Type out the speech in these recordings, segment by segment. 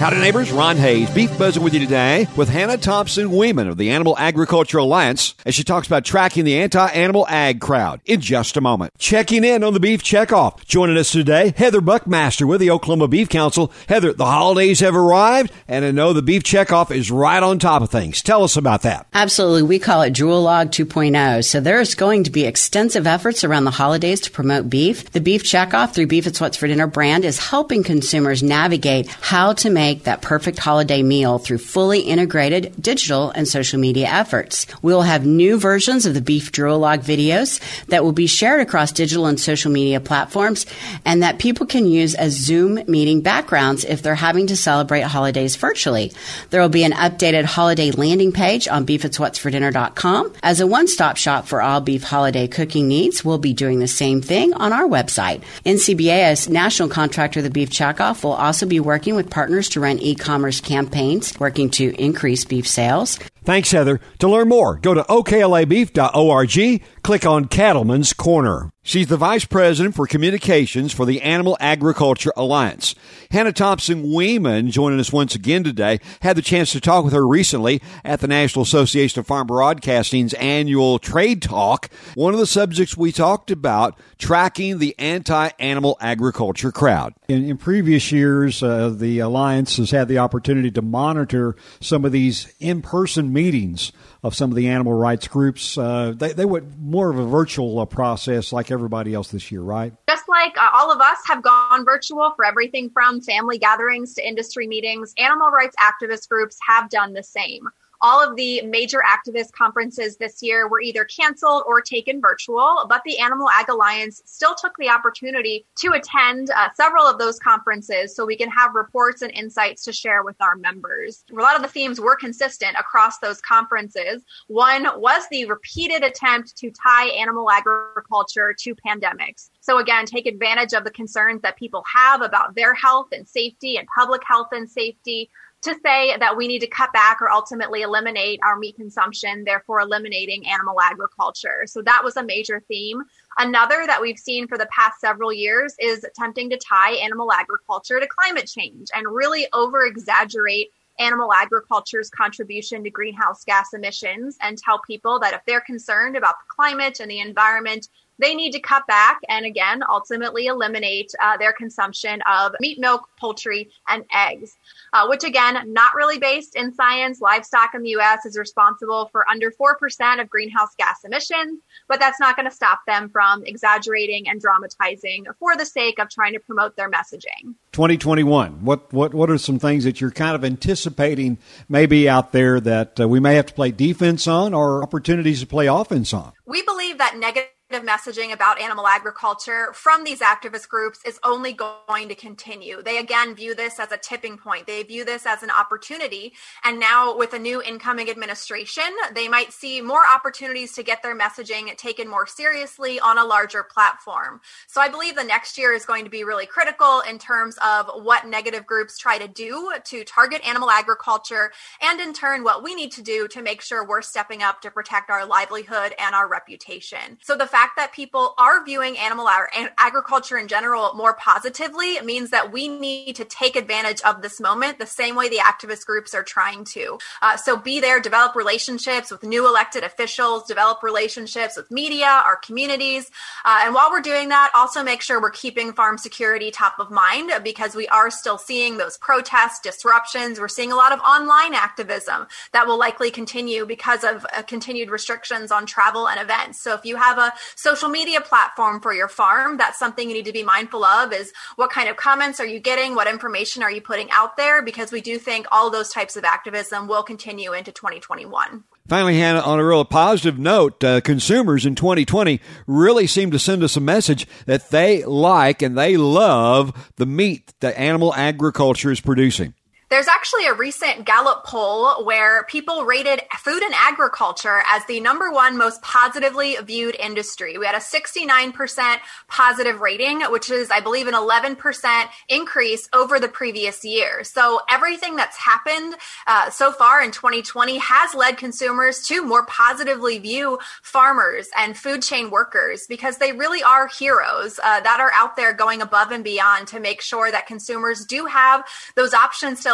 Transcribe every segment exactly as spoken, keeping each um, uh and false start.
Howdy neighbors, Ron Hayes, Beef Buzzing with you today with Hannah Thompson-Weeman of the Animal Agriculture Alliance as she talks about tracking the anti-animal ag crowd in just a moment. Checking in on the Beef Checkoff. Joining us today, Heather Buckmaster with the Oklahoma Beef Council. Heather, the holidays have arrived and I know the Beef Checkoff is right on top of things. Tell us about that. Absolutely. We call it Drool Log two point oh. So there's going to be extensive efforts around the holidays to promote beef. The Beef Checkoff through Beef It's What's for Dinner brand is helping consumers navigate how to make that perfect holiday meal through fully integrated digital and social media efforts. We'll have new versions of the Beef Drool Log videos that will be shared across digital and social media platforms and that people can use as Zoom meeting backgrounds if they're having to celebrate holidays virtually. There will be an updated holiday landing page on beef its what's for dinner dot com. As a one-stop shop for all beef holiday cooking needs, we'll be doing the same thing on our website. N C B A, as national contractor of the Beef Checkoff, will also be working with partners to run e-commerce campaigns working to increase beef sales. Thanks, Heather. To learn more, go to O K L A beef dot org, click on Cattleman's Corner. She's the Vice President for Communications for the Animal Agriculture Alliance. Hannah Thompson-Weeman, joining us once again today, had the chance to talk with her recently at the National Association of Farm Broadcasting's annual Trade Talk. One of the subjects we talked about, tracking the anti-animal agriculture crowd. In, in previous years, uh, the Alliance has had the opportunity to monitor some of these in-person meetings of some of the animal rights groups. Uh, they, they went more of a virtual uh, process like everybody else this year, right? Just like uh, all of us have gone virtual for everything from family gatherings to industry meetings, animal rights activist groups have done the same. All of the major activist conferences this year were either canceled or taken virtual, but the Animal Ag Alliance still took the opportunity to attend uh, several of those conferences so we can have reports and insights to share with our members. A lot of the themes were consistent across those conferences. One was the repeated attempt to tie animal agriculture to pandemics. So again, take advantage of the concerns that people have about their health and safety and public health and safety, to say that we need to cut back or ultimately eliminate our meat consumption, therefore eliminating animal agriculture. So that was a major theme. Another that we've seen for the past several years is attempting to tie animal agriculture to climate change and really over-exaggerate animal agriculture's contribution to greenhouse gas emissions and tell people that if they're concerned about the climate and the environment, they need to cut back and, again, ultimately eliminate uh, their consumption of meat, milk, poultry, and eggs, uh, which, again, not really based in science. Livestock in the U S is responsible for under four percent of greenhouse gas emissions, but that's not going to stop them from exaggerating and dramatizing for the sake of trying to promote their messaging. twenty twenty-one, what what what are some things that you're kind of anticipating maybe out there that uh, we may have to play defense on or opportunities to play offense on? We believe that negative messaging about animal agriculture from these activist groups is only going to continue. They again view this as a tipping point. They view this as an opportunity. And now with a new incoming administration, they might see more opportunities to get their messaging taken more seriously on a larger platform. So I believe the next year is going to be really critical in terms of what negative groups try to do to target animal agriculture, and in turn, what we need to do to make sure we're stepping up to protect our livelihood and our reputation. So the fact that people are viewing animal ag- agriculture in general more positively means that we need to take advantage of this moment the same way the activist groups are trying to. Uh, so be there, develop relationships with new elected officials, develop relationships with media, our communities. Uh, and while we're doing that, also make sure we're keeping farm security top of mind because we are still seeing those protests, disruptions. We're seeing a lot of online activism that will likely continue because of uh, continued restrictions on travel and events. So if you have a social media platform for your farm, that's something you need to be mindful of is what kind of comments are you getting? What information are you putting out there? Because we do think all those types of activism will continue into twenty twenty-one. Finally, Hannah, on a real positive note, uh, consumers in twenty twenty really seem to send us a message that they like and they love the meat that animal agriculture is producing. There's actually a recent Gallup poll where people rated food and agriculture as the number one most positively viewed industry. We had a sixty-nine percent positive rating, which is, I believe, an eleven percent increase over the previous year. So everything that's happened uh, so far in twenty twenty has led consumers to more positively view farmers and food chain workers because they really are heroes uh, that are out there going above and beyond to make sure that consumers do have those options still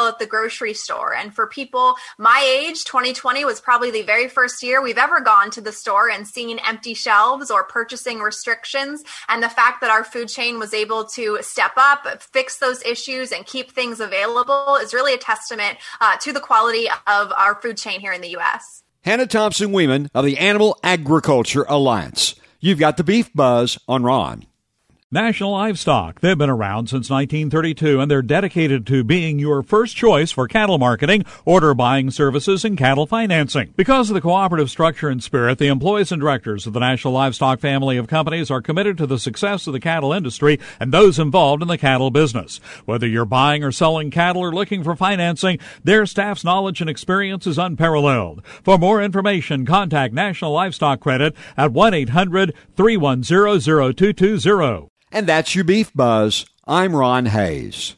at the grocery store. And for people my age, twenty twenty was probably the very first year we've ever gone to the store and seen empty shelves or purchasing restrictions. And the fact that our food chain was able to step up, fix those issues, and keep things available is really a testament uh, to the quality of our food chain here in the U S. Hannah Thompson-Weeman of the Animal Agriculture Alliance. You've got the Beef Buzz on Ron. National Livestock. They've been around since nineteen thirty-two, and they're dedicated to being your first choice for cattle marketing, order buying services, and cattle financing. Because of the cooperative structure and spirit, the employees and directors of the National Livestock family of companies are committed to the success of the cattle industry and those involved in the cattle business. Whether you're buying or selling cattle or looking for financing, their staff's knowledge and experience is unparalleled. For more information, contact National Livestock Credit at one eight hundred three one zero zero two two zero. And that's your Beef Buzz. I'm Ron Hayes.